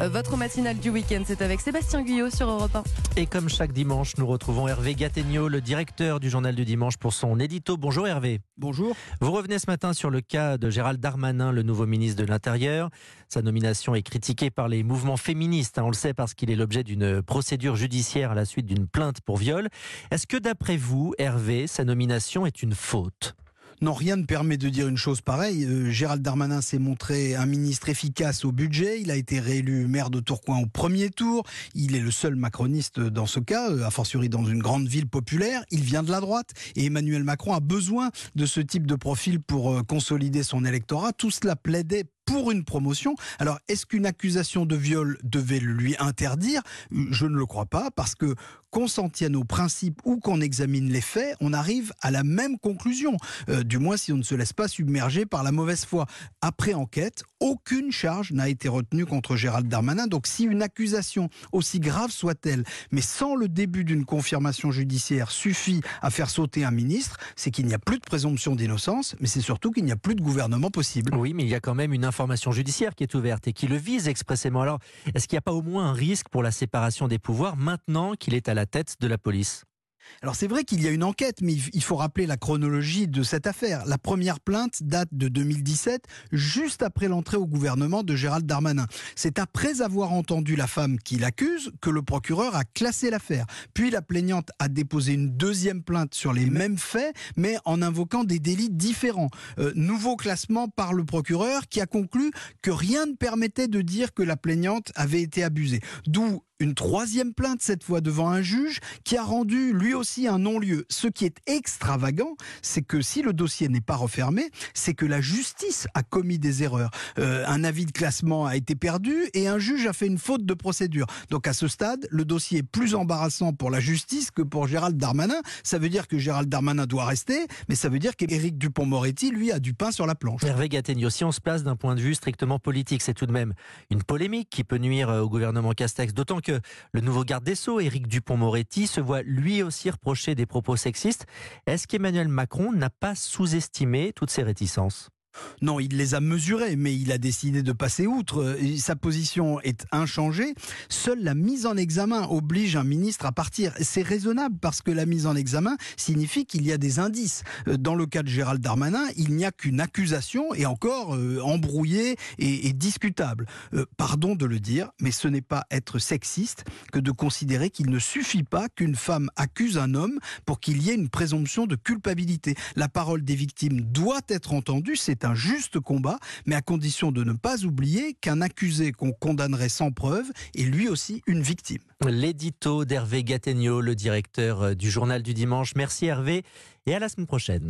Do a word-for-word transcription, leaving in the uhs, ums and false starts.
Votre matinale du week-end, c'est avec Sébastien Guyot sur Europe un. Et comme chaque dimanche, nous retrouvons Hervé Gattegno, le directeur du Journal du Dimanche, pour son édito. Bonjour Hervé. Bonjour. Vous revenez ce matin sur le cas de Gérald Darmanin, le nouveau ministre de l'Intérieur. Sa nomination est critiquée par les mouvements féministes, hein, on le sait, parce qu'il est l'objet d'une procédure judiciaire à la suite d'une plainte pour viol. Est-ce que d'après vous, Hervé, sa nomination est une faute ? Non, rien ne permet de dire une chose pareille. Euh, Gérald Darmanin s'est montré un ministre efficace au budget. Il a été réélu maire de Tourcoing au premier tour. Il est le seul macroniste dans ce cas, euh, a fortiori dans une grande ville populaire. Il vient de la droite et Emmanuel Macron a besoin de ce type de profil pour euh, consolider son électorat. Tout cela plaidait pour une promotion. Alors, est-ce qu'une accusation de viol devait le lui interdire ? Je ne le crois pas, parce que qu'on s'en tienne aux principes ou qu'on examine les faits, on arrive à la même conclusion. Euh, du moins, si on ne se laisse pas submerger par la mauvaise foi. Après enquête, aucune charge n'a été retenue contre Gérald Darmanin. Donc, si une accusation, aussi grave soit-elle, mais sans le début d'une confirmation judiciaire, suffit à faire sauter un ministre, c'est qu'il n'y a plus de présomption d'innocence, mais c'est surtout qu'il n'y a plus de gouvernement possible. Oui, mais il y a quand même une information judiciaire qui est ouverte et qui le vise expressément. Alors, est-ce qu'il n'y a pas au moins un risque pour la séparation des pouvoirs maintenant qu'il est à la tête de la police ? Alors c'est vrai qu'il y a une enquête, mais il faut rappeler la chronologie de cette affaire. La première plainte date de deux mille dix-sept, juste après l'entrée au gouvernement de Gérald Darmanin. C'est après avoir entendu la femme qui l'accuse que le procureur a classé l'affaire. Puis la plaignante a déposé une deuxième plainte sur les mêmes faits, mais en invoquant des délits différents. Euh, nouveau classement par le procureur qui a conclu que rien ne permettait de dire que la plaignante avait été abusée. D'où une troisième plainte, cette fois devant un juge, qui a rendu lui aussi un non-lieu. Ce qui est extravagant, c'est que si le dossier n'est pas refermé, c'est que la justice a commis des erreurs. Euh, un avis de classement a été perdu et un juge a fait une faute de procédure. Donc à ce stade, le dossier est plus embarrassant pour la justice que pour Gérald Darmanin. Ça veut dire que Gérald Darmanin doit rester, mais ça veut dire qu'Éric Dupond-Moretti, lui, a du pain sur la planche. Hervé Gattegno, si on se place d'un point de vue strictement politique, c'est tout de même une polémique qui peut nuire au gouvernement Castex, d'autant que le nouveau garde des Sceaux, Éric Dupond-Moretti, se voit lui aussi reprocher des propos sexistes. Est-ce qu'Emmanuel Macron n'a pas sous-estimé toutes ces réticences ? Non, il les a mesurés, mais il a décidé de passer outre. Sa position est inchangée. Seule la mise en examen oblige un ministre à partir. C'est raisonnable parce que la mise en examen signifie qu'il y a des indices. Dans le cas de Gérald Darmanin, il n'y a qu'une accusation et encore euh, embrouillée et, et discutable. Euh, pardon de le dire, mais ce n'est pas être sexiste que de considérer qu'il ne suffit pas qu'une femme accuse un homme pour qu'il y ait une présomption de culpabilité. La parole des victimes doit être entendue, c'est un juste combat, mais à condition de ne pas oublier qu'un accusé qu'on condamnerait sans preuve est lui aussi une victime. L'édito d'Hervé Gattegno, le directeur du Journal du Dimanche. Merci Hervé et à la semaine prochaine.